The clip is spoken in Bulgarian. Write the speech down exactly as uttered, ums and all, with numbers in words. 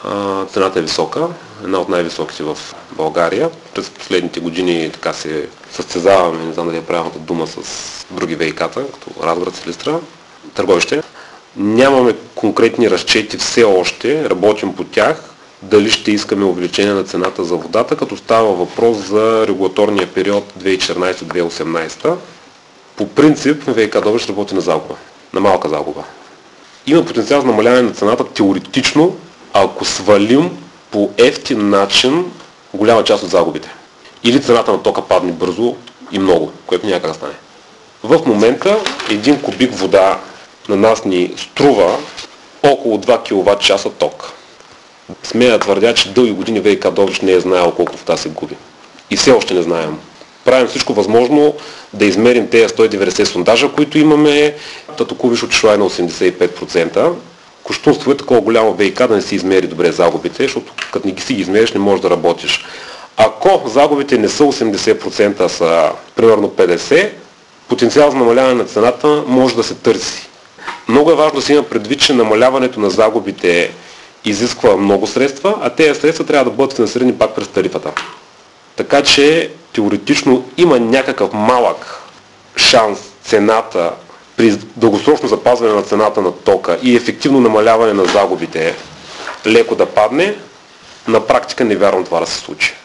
А, цената е висока, една от най-високите в България. През последните години така се състезаваме, не знам дали е правилната дума, с други ВИК-та, като Разград, Силистра, Търговище. Нямаме конкретни разчети все още, работим по тях, дали ще искаме увеличение на цената за водата, като става въпрос за регулаторния период две хиляди и четиринадесета - две хиляди и осемнадесета. По принцип ВИК Добрич работи на загуба, на малка загуба. Има потенциал за намаляване на цената теоретично, ако свалим по ефтин начин голяма част от загубите. Или цената на тока падне бързо и много, което няма как да стане. В момента един кубик вода на нас ни струва около два киловат-часа ток. Смея да твърдя, че дълги години ВИК Добрич не е знаел колко вода се губи. И все още не знаем. Правим всичко възможно да измерим тези сто и деветдесет сондажа, които имаме. Тато Кувиш отишла е на осемдесет и пет процента. Кощунство е такова голямо ВИК да не си измери добре загубите, защото като не ги си ги измериш, не можеш да работиш. Ако загубите не са осемдесет процента, а са примерно петдесет процента, потенциал за намаляване на цената може да се търси. Много е важно да си има предвид, че намаляването на загубите изисква много средства, а тези средства трябва да бъдат финансирани пак през тарифата. Така че теоретично има някакъв малък шанс цената при дългосрочно запазване на цената на тока и ефективно намаляване на загубите леко да падне. На практика не вярвам това да се случи.